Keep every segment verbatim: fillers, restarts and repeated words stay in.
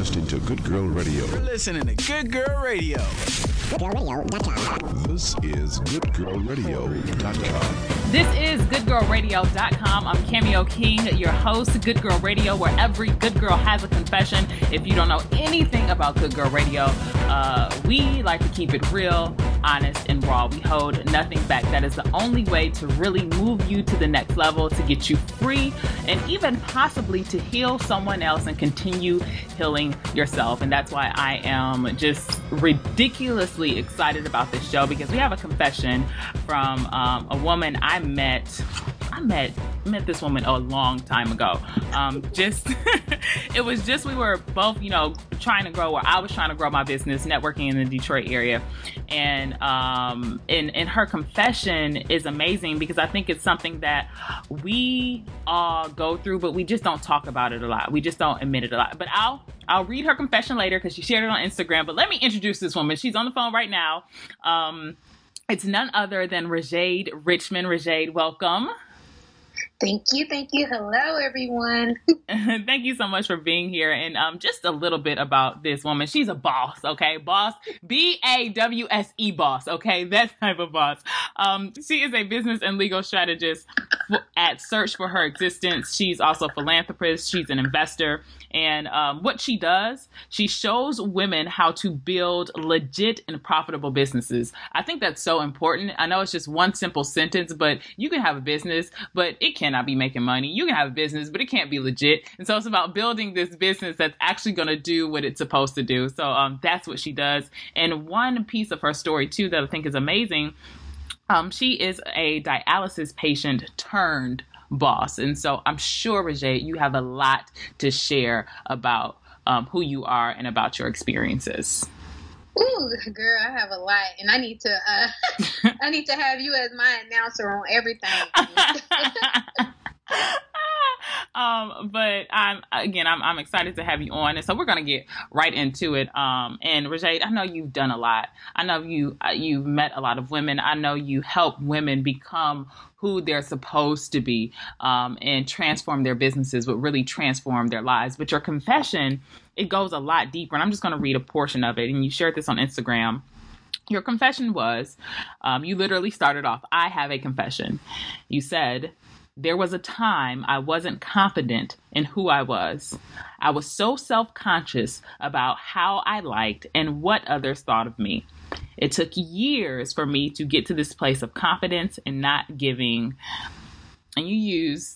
listening to Good Girl Radio. You're listening to Good Girl Radio. good girl radio dot com. This is good girl radio dot com. This is good girl radio dot com. I'm Cameo King, your host, Good Girl Radio, where every good girl has a confession. If you don't know anything about Good Girl Radio, uh, we like to keep it real, honest, and raw. We hold nothing back. That is the only way to really move you to the next level, to get you free, and even possibly to heal someone else and continue healing yourself. And that's why I am just ridiculously excited about this show, because we have a confession from um, a woman I met. I met met this woman a long time ago. Um, just it was just we were both, you know, trying to grow, or I was trying to grow my business, networking in the Detroit area, and um, and and her confession is amazing, because I think it's something that we all go through, but we just don't talk about it a lot. We just don't admit it a lot. But I'll I'll read her confession later, because she shared it on Instagram. But let me introduce this woman. She's on the phone right now. Um, it's none other than Rajade Richmond. Rajade, welcome. Thank you. Thank you. Hello, everyone. Thank you so much for being here. And um, just a little bit about this woman. She's a boss, okay? Boss, B A W S E boss, okay? That type of boss. Um, she is a business and legal strategist at Search for Her Existence. She's also a philanthropist. She's an investor. And um, what she does, she shows women how to build legit and profitable businesses. I think that's so important. I know it's just one simple sentence, but you can have a business, but it cannot be making money. You can have a business, but it can't be legit. And so it's about building this business that's actually going to do what it's supposed to do. So um, that's what she does. And one piece of her story, too, that I think is amazing, um, she is a dialysis patient turned boss. And so I'm sure, Rajade, you have a lot to share about um, who you are and about your experiences. Ooh, girl, I have a lot, and I need to uh, I need to have you as my announcer on everything. um, but I'm again, I'm I'm excited to have you on, and so we're gonna get right into it. Um, and Rajade, I know you've done a lot. I know you uh, you've met a lot of women. I know you help women become who they're supposed to be, um, and transform their businesses, but really transform their lives. But your confession, it goes a lot deeper, and I'm just going to read a portion of it. And you shared this on Instagram. Your confession was, um, you literally started off, I have a confession. You said, there was a time I wasn't confident in who I was. I was so self-conscious about how I liked and what others thought of me. It took years for me to get to this place of confidence and not giving, and you use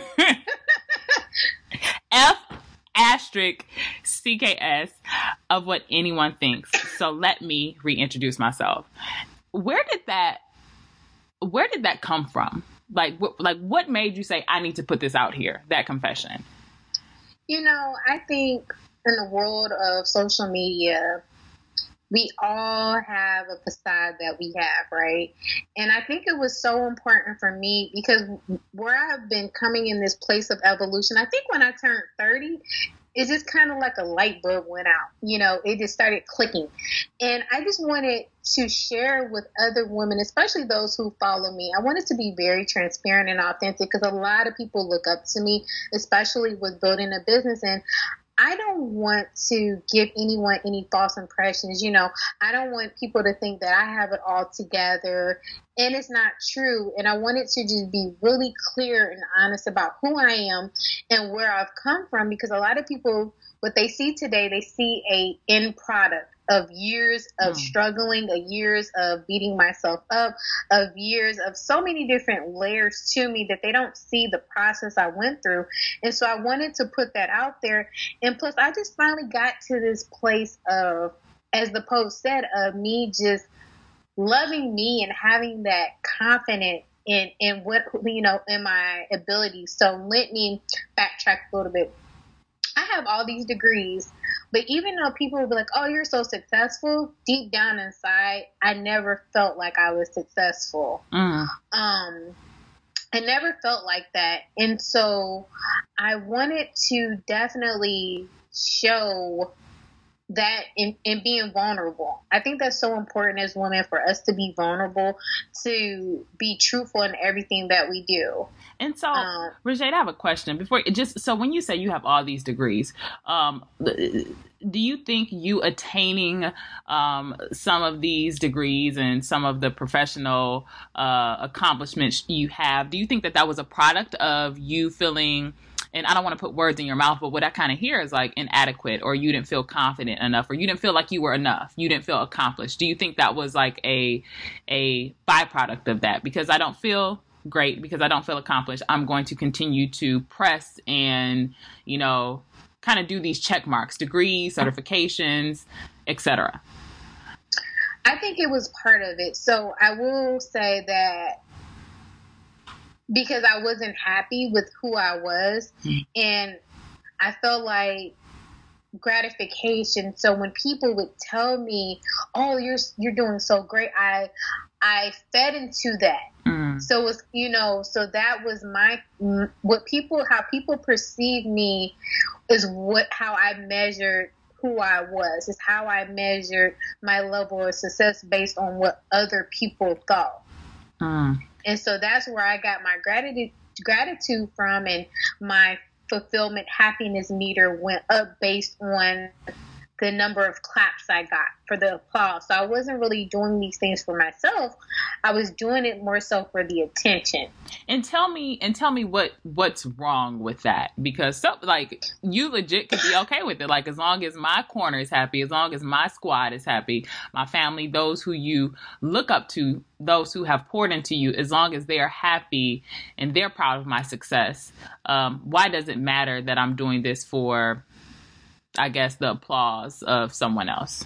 F asterisk C K S of what anyone thinks. So let me reintroduce myself. Where did that, where did that come from? Like, what, like what made you say, I need to put this out here, that confession? You know, I think in the world of social media, we all have a facade that we have, right? And I think it was so important for me, because where I've been coming in this place of evolution, I think when I turned thirty, it just kind of like a light bulb went out. You know, it just started clicking. And I just wanted to share with other women, especially those who follow me. I wanted to be very transparent and authentic, because a lot of people look up to me, especially with building a business. And I don't want to give anyone any false impressions. You know, I don't want people to think that I have it all together, and it's not true. And I wanted to just be really clear and honest about who I am and where I've come from, because a lot of people, what they see today, they see a end product of years of mm. struggling, of years of beating myself up, of years of so many different layers to me that they don't see the process I went through. And so I wanted to put that out there. And plus, I just finally got to this place of, as the post said, of me just loving me and having that confidence in, in what, you know, in my abilities. So let me backtrack a little bit. I have all these degrees, but even though people will be like, oh, you're so successful, deep down inside, I never felt like I was successful. Mm. Um, I never felt like that. And so I wanted to definitely show that in, in being vulnerable. I think that's so important as women for us to be vulnerable, to be truthful in everything that we do. And so, um, Rajay, I have a question before. Just so when you say you have all these degrees, um, do you think you attaining um, some of these degrees and some of the professional uh, accomplishments you have, do you think that that was a product of you feeling, and I don't want to put words in your mouth, but what I kind of hear is like inadequate, or you didn't feel confident enough, or you didn't feel like you were enough, you didn't feel accomplished? Do you think that was like a a byproduct of that? Because I don't feel great, because I don't feel accomplished, I'm going to continue to press and, you know, kind of do these check marks, degrees, certifications, et cetera. I think it was part of it. So I will say that because I wasn't happy with who I was, and I felt like gratification. So when people would tell me, "Oh, you're you're doing so great," I I fed into that. Mm. So it was, you know, so that was my what people how people perceive me is what how I measured who I was. Is how I measured my level of success based on what other people thought. Mm. And so that's where I got my gratitude gratitude from, and my fulfillment happiness meter went up based on the number of claps I got for the applause. So I wasn't really doing these things for myself. I was doing it more so for the attention. And tell me, and tell me what, what's wrong with that? Because so, like, you legit could be okay with it. Like, as long as my corner is happy, as long as my squad is happy, my family, those who you look up to, those who have poured into you, as long as they are happy and they're proud of my success, um, why does it matter that I'm doing this for, I guess, the applause of someone else?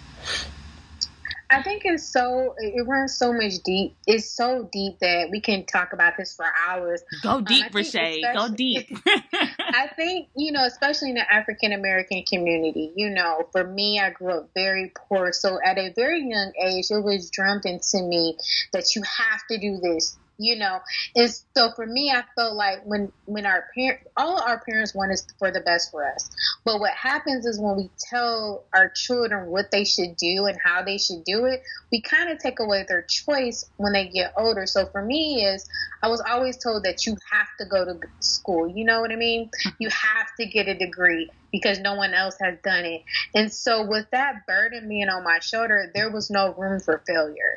I think it's so, it runs so much deep. It's so deep that we can talk about this for hours. Go deep, um, Rashad. Go deep. I think, you know, especially in the African American community, you know, for me, I grew up very poor. So at a very young age, it was drummed into me that you have to do this. You know, and so for me, I felt like when, when our parents, all our parents want is for the best for us. But what happens is when we tell our children what they should do and how they should do it, we kind of take away their choice when they get older. So for me is, I was always told that you have to go to school. You know what I mean? You have to get a degree because no one else has done it. And so with that burden being on my shoulder, there was no room for failure.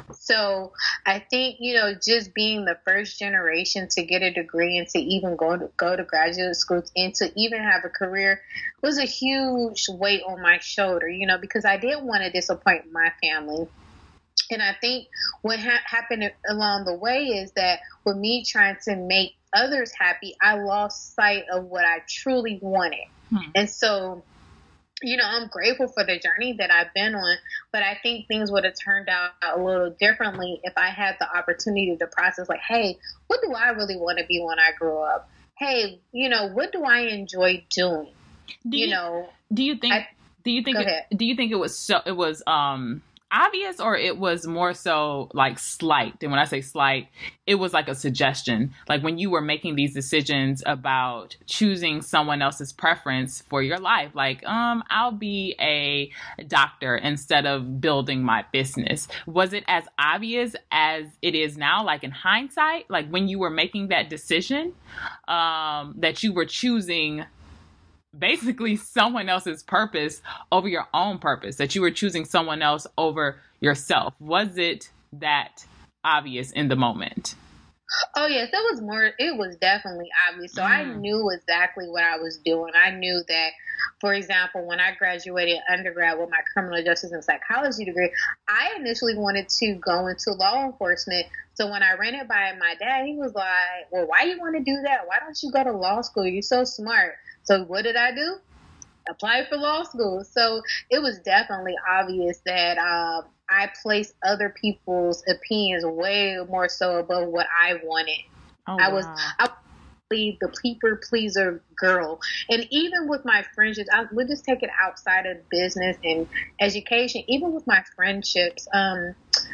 So I think, you know, just being the first generation to get a degree and to even go to go to graduate school and to even have a career was a huge weight on my shoulder, you know, because I didn't want to disappoint my family. And I think what ha- happened along the way is that with me trying to make others happy, I lost sight of what I truly wanted. Hmm. And so, you know, I'm grateful for the journey that I've been on, but I think things would have turned out a little differently if I had the opportunity to process, like, hey, what do I really want to be when I grow up? Hey, you know, what do I enjoy doing? Do you, you know, do you think, I, do you think, it, do you think it was so, it was, um, obvious, or it was more so like slight? And when I say slight, it was like a suggestion, like when you were making these decisions about choosing someone else's preference for your life, like, um, I'll be a doctor instead of building my business. Was it as obvious as it is now, like in hindsight, like when you were making that decision, um, that you were choosing basically someone else's purpose over your own purpose, that you were choosing someone else over yourself? Was it that obvious in the moment? Oh, yes, it was more, it was definitely obvious. So mm. I knew exactly what I was doing. I knew that, for example, when I graduated undergrad with my criminal justice and psychology degree, I initially wanted to go into law enforcement. So when I ran it by my dad, he was like, well, why you want to do that? Why don't you go to law school? You're so smart. So what did I do? Apply for law school. So it was definitely obvious that um, I placed other people's opinions way more so above what I wanted. Oh, I was I was the people pleaser girl. And even with my friendships, I would just take it outside of business and education. Even with my friendships, um,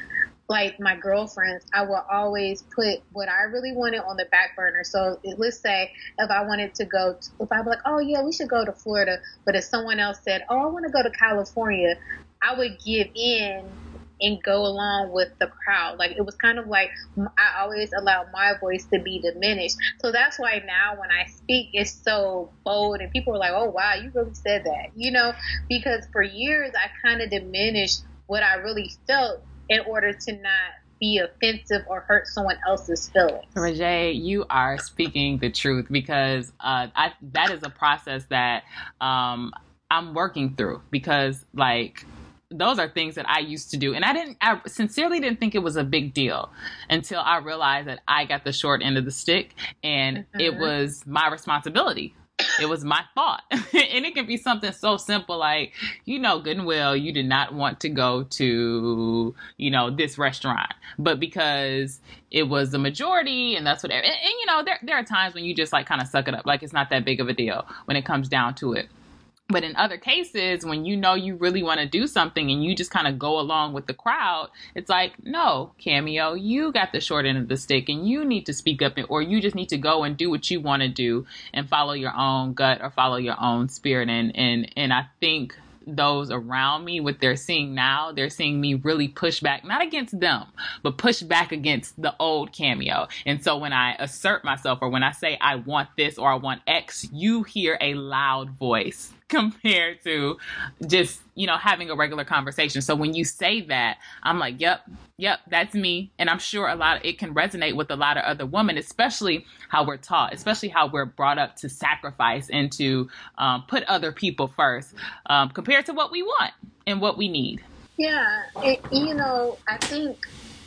like my girlfriends, I will always put what I really wanted on the back burner. So it, let's say if I wanted to go, to, if I'd be like, oh yeah, we should go to Florida, but if someone else said, oh, I want to go to California, I would give in and go along with the crowd. Like, it was kind of like I always allowed my voice to be diminished. So that's why now when I speak, it's so bold and people are like, oh wow, you really said that, you know, because for years I kind of diminished what I really felt in order to not be offensive or hurt someone else's feelings. Rajay, you are speaking the truth, because uh, I, that is a process that um, I'm working through, because like, those are things that I used to do. And I didn't, I sincerely didn't think it was a big deal until I realized that I got the short end of the stick, and mm-hmm. it was my responsibility. It was my fault. And it can be something so simple like, you know, good and well, you did not want to go to, you know, this restaurant, but because it was the majority and that's what, and, and you know, there, there are times when you just like kind of suck it up. Like, it's not that big of a deal when it comes down to it. But in other cases, when you know you really want to do something and you just kind of go along with the crowd, it's like, no, Cameo, you got the short end of the stick and you need to speak up, or you just need to go and do what you want to do and follow your own gut or follow your own spirit. And, and, and I think those around me, what they're seeing now, they're seeing me really push back, not against them, but push back against the old Cameo. And so when I assert myself, or when I say I want this or I want X, you hear a loud voice compared to just, you know, having a regular conversation. So when you say that, I'm like, yep, yep, that's me. And I'm sure a lot of it can resonate with a lot of other women, especially how we're taught, especially how we're brought up to sacrifice and to um, put other people first um, compared to what we want and what we need. Yeah. It, you know, I think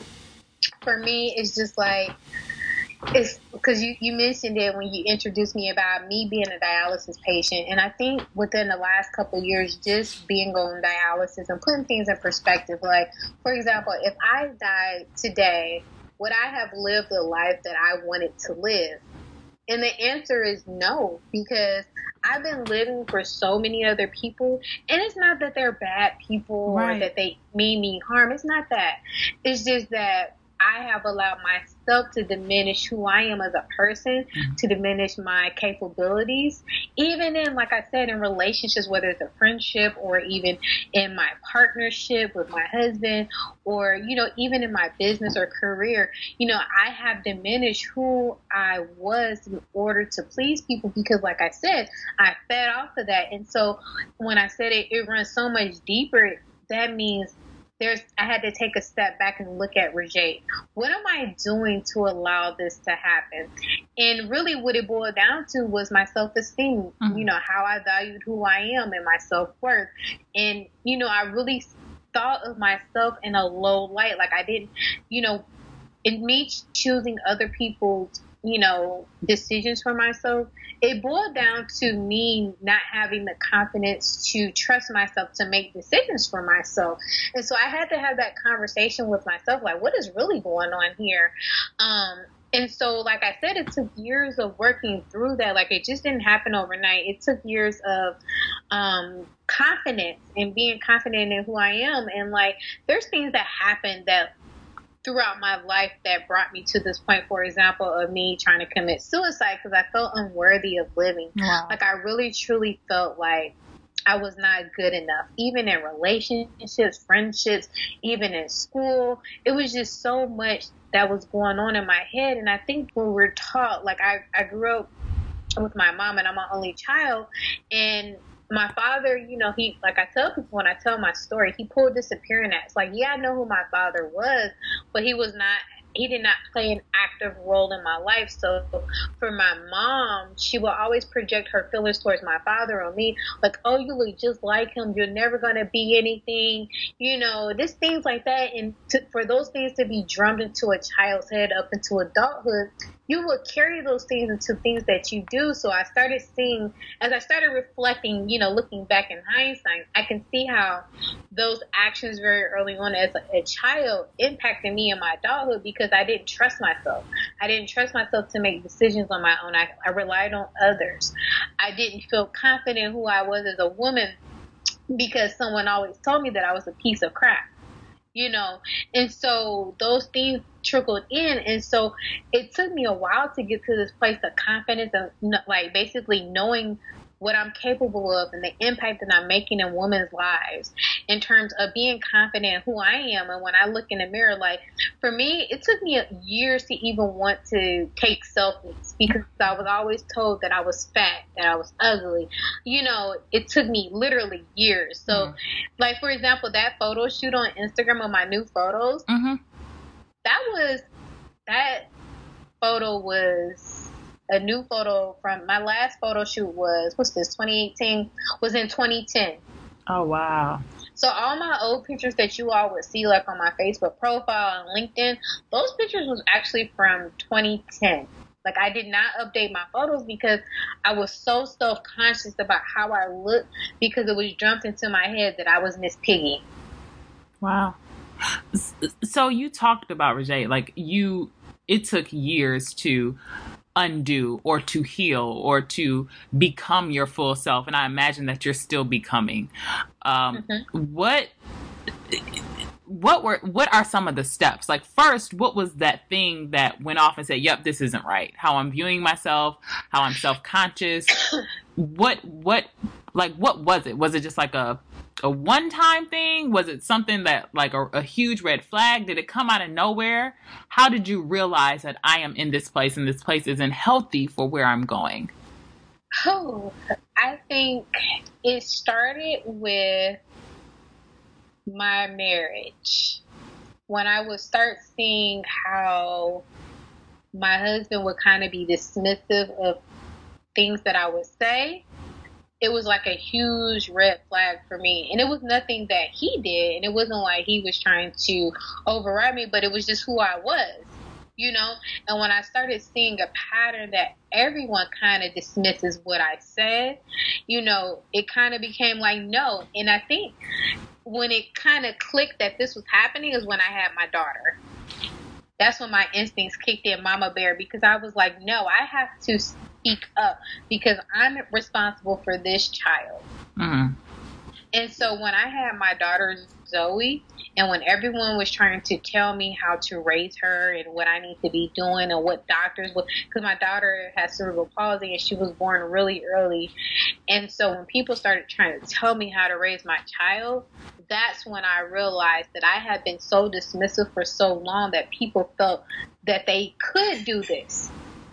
for me, it's just like, it's because you, you mentioned it when you introduced me about me being a dialysis patient. And I think within the last couple of years, just being on dialysis and putting things in perspective, like, for example, if I died today, would I have lived the life that I wanted to live? And the answer is no, because I've been living for so many other people. And it's not that they're bad people right. or that they mean me harm. It's not that. It's just that I have allowed myself to diminish who I am as a person, mm-hmm. to diminish my capabilities, even in, like I said, in relationships, whether it's a friendship or even in my partnership with my husband, or, you know, even in my business or career. You know, I have diminished who I was in order to please people because, like I said, I fed off of that. And so when I said it, it runs so much deeper, that means There's, I had to take a step back and look at Rajay. What am I doing to allow this to happen? And really what it boiled down to was my self-esteem, mm-hmm. you know, how I valued who I am and my self-worth. And, you know, I really thought of myself in a low light. Like I didn't, you know, in me choosing other people's, you know, decisions for myself, it boiled down to me not having the confidence to trust myself to make decisions for myself. And so I had to have that conversation with myself, like, what is really going on here? Um, and so, like I said, it took years of working through that. Like, it just didn't happen overnight. It took years of um, confidence and being confident in who I am. And, like, there's things that happen that throughout my life that brought me to this point, for example, of me trying to commit suicide because I felt unworthy of living. Wow. Like I really, truly felt like I was not good enough, even in relationships, friendships, even in school. It was just so much that was going on in my head. And I think when we're taught, like I, I grew up with my mom and I'm my only child, and my father, you know, he, like I tell people when I tell my story, he pulled disappearing acts. Like, yeah, I know who my father was, but he was not, he did not play an active role in my life. So for my mom, she will always project her feelings towards my father on me. Like, oh, you look just like him. You're never going to be anything, you know, just things like that. And to, for those things to be drummed into a child's head up into adulthood, you will carry those things into things that you do. So I started seeing, as I started reflecting, you know, looking back in hindsight, I can see how those actions very early on as a, a child impacted me in my adulthood because I didn't trust myself. I didn't trust myself to make decisions on my own. I, I relied on others. I didn't feel confident in who I was as a woman because someone always told me that I was a piece of crap. you know? And so those things trickled in. And so it took me a while to get to this place of confidence and kn- like basically knowing what I'm capable of and the impact that I'm making in women's lives in terms of being confident in who I am. And when I look in the mirror, like for me, it took me years to even want to take selfies because I was always told that I was fat, that I was ugly. You know, it took me literally years. So mm-hmm. like, for example, that photo shoot on Instagram of my new photos, mm-hmm. that was, that photo was a new photo from my last photo shoot was, what's this, twenty eighteen, was in twenty ten. Oh, wow. So all my old pictures that you all would see like on my Facebook profile and LinkedIn, those pictures was actually from twenty ten. Like I did not update my photos because I was so self-conscious about how I looked because it was jumped into my head that I was Miss Piggy. Wow. So you talked about, Rajay, like you, it took years to undo or to heal or to become your full self. And I imagine that you're still becoming. Um, mm-hmm. What, what were, what are some of the steps? Like first, what was that thing that went off and said, yep, this isn't right? How I'm viewing myself, how I'm self-conscious. What, what, like, what was it? Was it just like a, a one-time thing? Was it something that like a, a huge red flag? Did it come out of nowhere? How did you realize that I am in this place and this place isn't healthy for where I'm going? Oh, I think it started with my marriage. When I would start seeing how my husband would kind of be dismissive of things that I would say, it was like a huge red flag for me. And it was nothing that he did. And it wasn't like he was trying to override me, but it was just who I was, you know? And when I started seeing a pattern that everyone kind of dismisses what I said, you know, it kind of became like, no. And I think when it kind of clicked that this was happening is when I had my daughter. That's when my instincts kicked in, mama bear, because I was like, no, I have to speak up because I'm responsible for this child. Mm-hmm. And so when I had my daughter Zoe, and when everyone was trying to tell me how to raise her and what I need to be doing and what doctors would, because my daughter has cerebral palsy and she was born really early. And so when people started trying to tell me how to raise my child, that's when I realized that I had been so dismissive for so long that people felt that they could do this.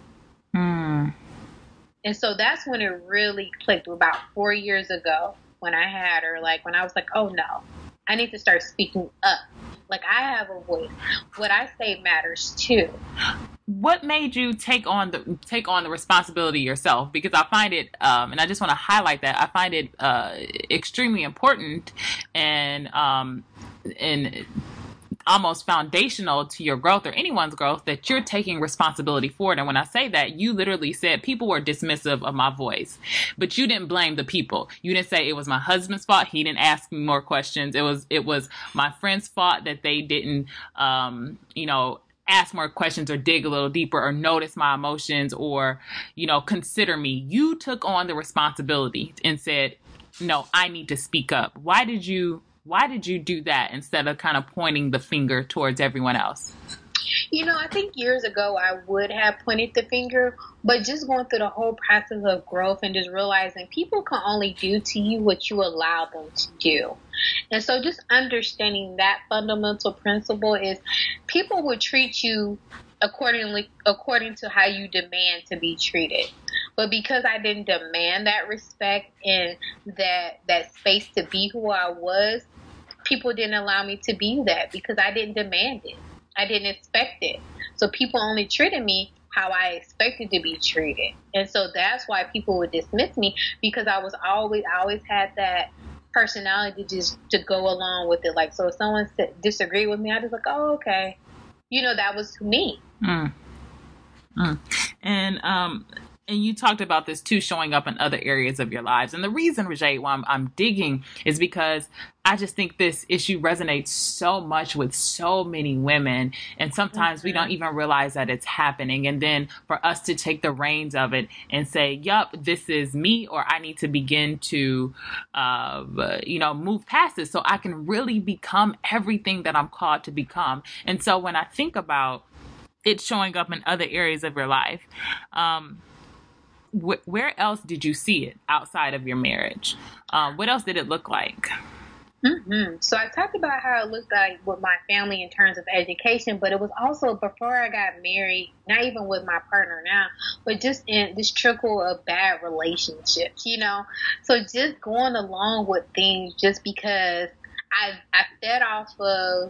Mm. And so that's when it really clicked about four years ago when I had her, like when I was like, oh no, I need to start speaking up. Like I have a voice. What I say matters too. What made you take on the take on the responsibility yourself? Because I find it, um, and I just want to highlight that I find it uh, extremely important and um, and almost foundational to your growth or anyone's growth that you're taking responsibility for it. And when I say that, you literally said people were dismissive of my voice, but you didn't blame the people. You didn't say it was my husband's fault. He didn't ask me more questions. It was it was my friend's fault that they didn't, um, you know. ask more questions or dig a little deeper or notice my emotions or, you know, consider me. You took on the responsibility and said, no, I need to speak up. Why did you, why did you do that instead of kind of pointing the finger towards everyone else? You know, I think years ago I would have pointed the finger, but just going through the whole process of growth and just realizing people can only do to you what you allow them to do. And so just understanding that fundamental principle is people will treat you accordingly, according to how you demand to be treated. But because I didn't demand that respect and that, that space to be who I was, people didn't allow me to be that because I didn't demand it. I didn't expect it. So people only treated me how I expected to be treated. And so that's why people would dismiss me because I was always, I always had that personality just to go along with it. Like, so if someone disagreed with me, I was like, oh, okay. You know, that was me. Mm. Mm. And, um, And you talked about this too, showing up in other areas of your lives. And the reason, Rajay, why I'm, I'm digging is because I just think this issue resonates so much with so many women. And sometimes mm-hmm. we don't even realize that it's happening. And then for us to take the reins of it and say, yup, this is me, or I need to begin to, uh, you know, move past this so I can really become everything that I'm called to become. And so when I think about it showing up in other areas of your life, um, where else did you see it outside of your marriage? Um, what else did it look like? Mm-hmm. So I talked about how it looked like with my family in terms of education, but it was also before I got married, not even with my partner now, but just in this trickle of bad relationships, you know? So just going along with things just because I, I fed off of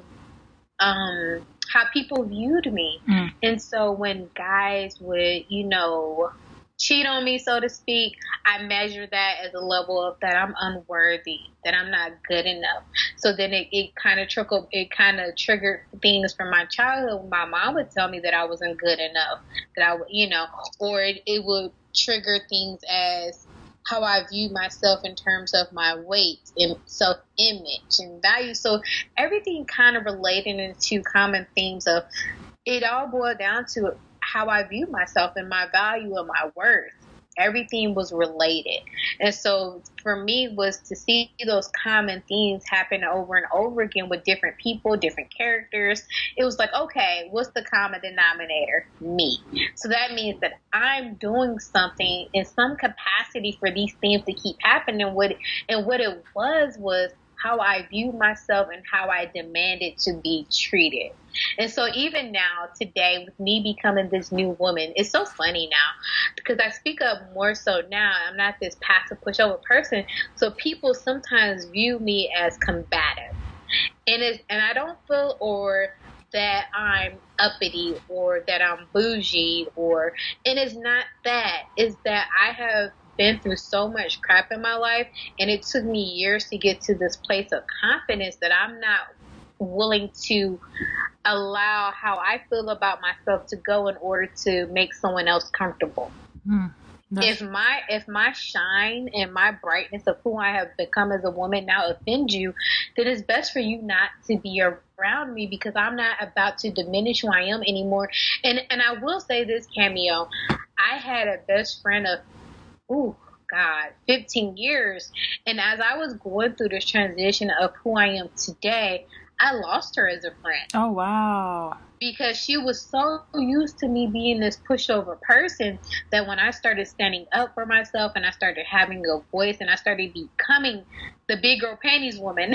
um, how people viewed me. Mm. And so when guys would, you know, cheat on me, so to speak, I measure that as a level of that I'm unworthy, that I'm not good enough. So then it, it kind of trickled, it kind of triggered things from my childhood. My mom would tell me that I wasn't good enough, that I would, you know, or it, it would trigger things as how I view myself in terms of my weight and self-image and value. So everything kind of related into common themes of it all boiled down to how I view myself and my value and my worth. Everything was related. And so for me was to see those common themes happen over and over again with different people, different characters. It was like, okay, what's the common denominator? Me. So that means that I'm doing something in some capacity for these things to keep happening. What, and what it was was how I viewed myself and how I demanded to be treated. And so even now, today, with me becoming this new woman, it's so funny now because I speak up more so now. I'm not this passive pushover person. So people sometimes view me as combative. And it's, and I don't feel or that I'm uppity or that I'm bougie or, and it's not that. It's that I have been through so much crap in my life, and it took me years to get to this place of confidence that I'm not willing to allow how I feel about myself to go in order to make someone else comfortable. Mm, if my if my shine and my brightness of who I have become as a woman now offends you, then it's best for you not to be around me because I'm not about to diminish who I am anymore. And and I will say this, Cameo, I had a best friend of oh, God, fifteen years. And as I was going through this transition of who I am today, I lost her as a friend. Oh, wow. Because she was so used to me being this pushover person that when I started standing up for myself and I started having a voice and I started becoming the big girl panties woman,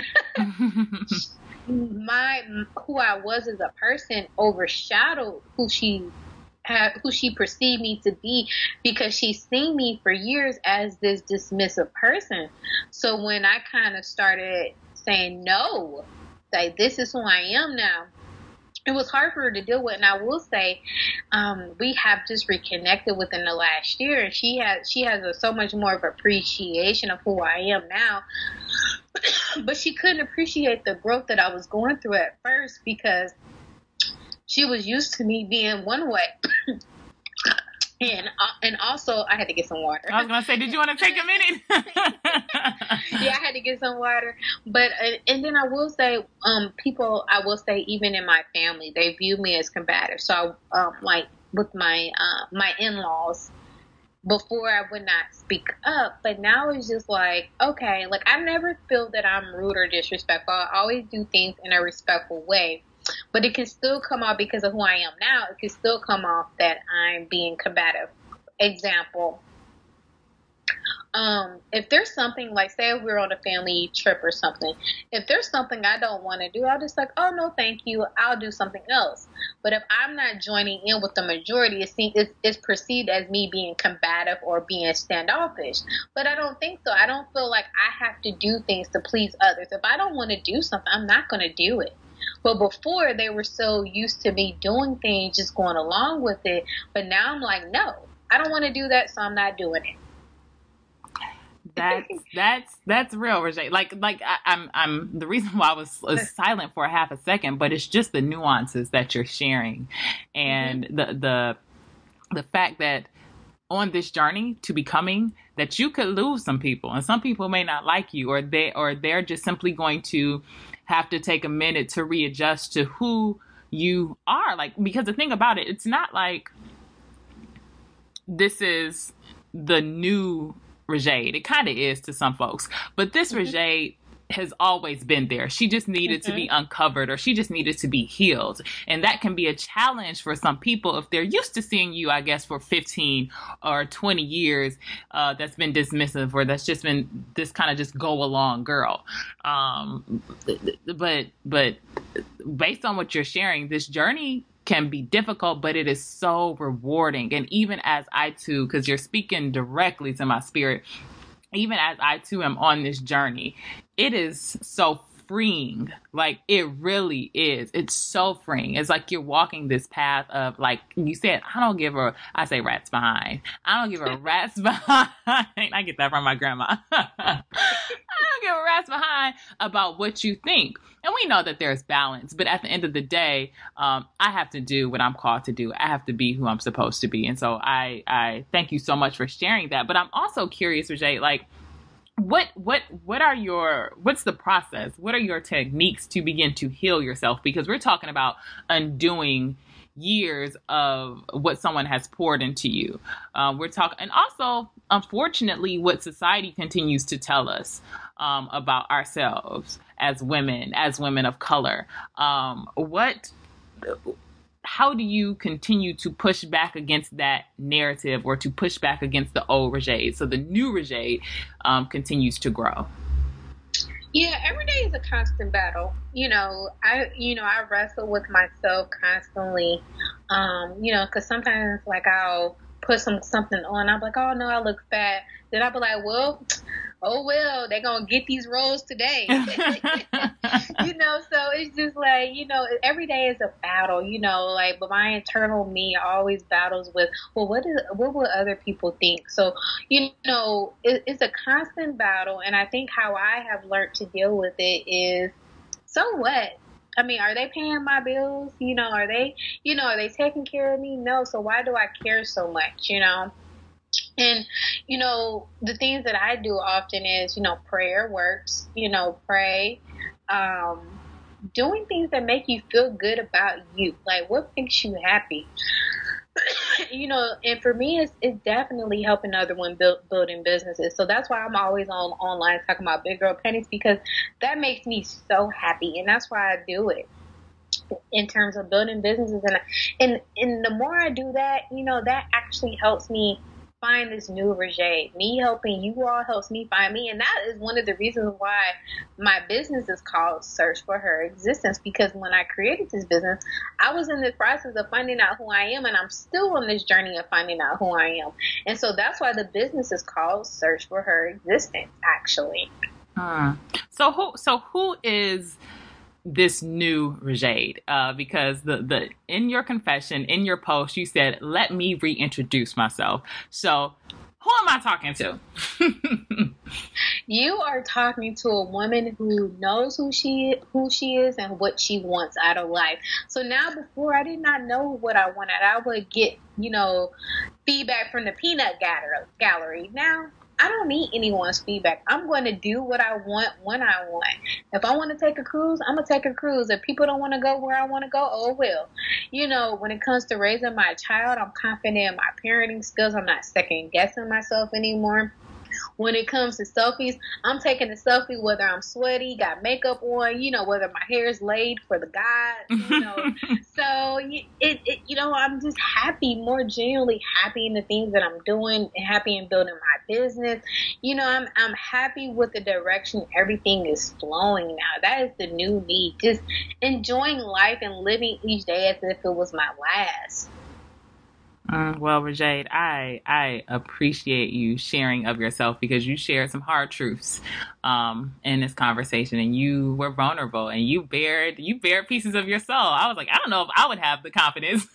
my who I was as a person overshadowed who she Have, who she perceived me to be because she's seen me for years as this dismissive person. So when I kind of started saying no, like this is who I am now, it was hard for her to deal with. And I will say, um, we have just reconnected within the last year, and she has she has a, so much more of appreciation of who I am now. But she couldn't appreciate the growth that I was going through at first because she was used to me being one way. and uh, and also, I had to get some water. I was going to say, did you want to take a minute? Yeah, I had to get some water. But, uh, and then I will say, um, people, I will say, even in my family, they view me as combative. So, um, like, with my, uh, my in-laws, before I would not speak up, but now it's just like, okay, like, I never feel that I'm rude or disrespectful. I always do things in a respectful way. But it can still come off because of who I am now. It can still come off that I'm being combative. Example, um, if there's something like, say if we're on a family trip or something, if there's something I don't want to do, I'll just like, oh, no, thank you. I'll do something else. But if I'm not joining in with the majority, it's, it's, it's perceived as me being combative or being standoffish. But I don't think so. I don't feel like I have to do things to please others. If I don't want to do something, I'm not going to do it. But before, they were so used to me doing things, just going along with it. But now I'm like, no, I don't want to do that, so I'm not doing it. That's that's that's real, Rajay. Like like I, I'm I'm the reason why I was, was silent for a half a second, but it's just the nuances that you're sharing, and mm-hmm. the the the fact that on this journey to becoming that you could lose some people, and some people may not like you, or they or they're just simply going to have to take a minute to readjust to who you are. Like, because the thing about it, it's not like this is the new Rajade. It kind of is to some folks, but this mm-hmm. Rajade has always been there. She just needed mm-hmm. to be uncovered, or she just needed to be healed. And that can be a challenge for some people if they're used to seeing you, I guess, for fifteen or twenty years, uh, that's been dismissive, or that's just been this kind of just go along girl. Um, but, but based on what you're sharing, this journey can be difficult, but it is so rewarding. And even as I too, because you're speaking directly to my spirit, even as I too am on this journey, it is so freeing. Like, it really is. It's so freeing. It's like you're walking this path of, like you said, I don't give a, I say rats behind. I don't give a rat's behind. I get that from my grandma. I don't give a rat's behind about what you think. And we know that there's balance, but at the end of the day, um, I have to do what I'm called to do. I have to be who I'm supposed to be. And so I, I thank you so much for sharing that. But I'm also curious, Rajade, like, what, what, what are your, what's the process? What are your techniques to begin to heal yourself? Because we're talking about undoing years of what someone has poured into you. Uh, we're talking, and also, unfortunately, what society continues to tell us um, about ourselves as women, as women of color. Um, what, how do you continue to push back against that narrative, or to push back against the old Rajade, so the new Rajade um, continues to grow? Yeah, every day is a constant battle. You know, I, you know, I wrestle with myself constantly. Um, you know, because sometimes, like, I'll put some something on. I'm like, oh no, I look fat. Then I'll be like, well, oh well, they're gonna get these rolls today. You know, so it's just like, you know, every day is a battle. You know, like, but my internal me always battles with, well, what is, what will other people think? So, you know, it, it's a constant battle, and I think how I have learned to deal with it is, so what? I mean, are they paying my bills? You know, are they, you know, are they taking care of me? No. So why do I care so much? You know. And, you know, the things that I do often is, you know, prayer works, you know, pray, um, doing things that make you feel good about you. Like, what makes you happy? You know, and for me, it's, it's definitely helping other women build, building businesses. So that's why I'm always on online talking about Big Girl Pennies, because that makes me so happy. And that's why I do it, in terms of building businesses. And, and, and the more I do that, you know, that actually helps me find this new Rajade. Me helping you all helps me find me. And that is one of the reasons why my business is called Search for Her Existence. Because when I created this business, I was in the process of finding out who I am, and I'm still on this journey of finding out who I am. And so that's why the business is called Search for Her Existence, actually. Hmm. So who, so who is this new Rajade? Uh, because the, the, in your confession, in your post, you said, let me reintroduce myself. So who am I talking to? You are talking to a woman who knows who she, who she is and what she wants out of life. So now, before, I did not know what I wanted. I would get, you know, feedback from the peanut gallery. Now, I don't need anyone's feedback. I'm going to do what I want when I want. If I want to take a cruise, I'm going to take a cruise. If people don't want to go where I want to go, oh well. You know, when it comes to raising my child, I'm confident in my parenting skills. I'm not second guessing myself anymore. When it comes to selfies, I'm taking a selfie whether I'm sweaty, got makeup on, you know, whether my hair is laid for the guys, you know. So, it, it, you know, I'm just happy, more genuinely happy in the things that I'm doing, and happy in building my business. You know, I'm I'm happy with the direction everything is flowing now. That is the new me. Just enjoying life and living each day as if it was my last. Uh, well, Rajade, I I appreciate you sharing of yourself, because you shared some hard truths um, in this conversation, and you were vulnerable, and you bared you bared pieces of your soul. I was like, I don't know if I would have the confidence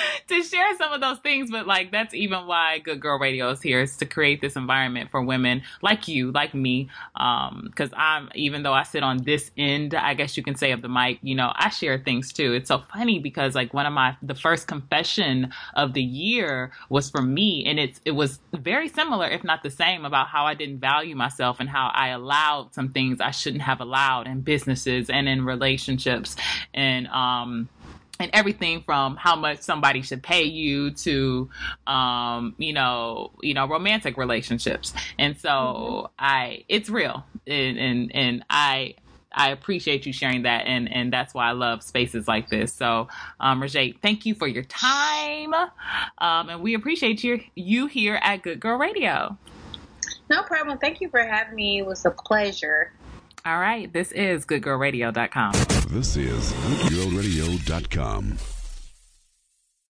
to share some of those things. But like, that's even why Good Girl Radio is here, is to create this environment for women like you, like me. Um, cause I'm, even though I sit on this end, I guess you can say, of the mic, you know, I share things too. It's so funny because like one of my, the first confession of the year was for me. And it's, it was very similar, if not the same, about how I didn't value myself and how I allowed some things I shouldn't have allowed in businesses and in relationships. And, um, and everything from how much somebody should pay you to, um, you know, you know, romantic relationships. And so mm-hmm. I, it's real. And, and, and I, I appreciate you sharing that. And, and that's why I love spaces like this. So, um, Rajay, thank you for your time. Um, and we appreciate you, you here at Good Girl Radio. No problem. Thank you for having me. It was a pleasure. All right. This is good girl radio dot com. This is good girl radio dot com.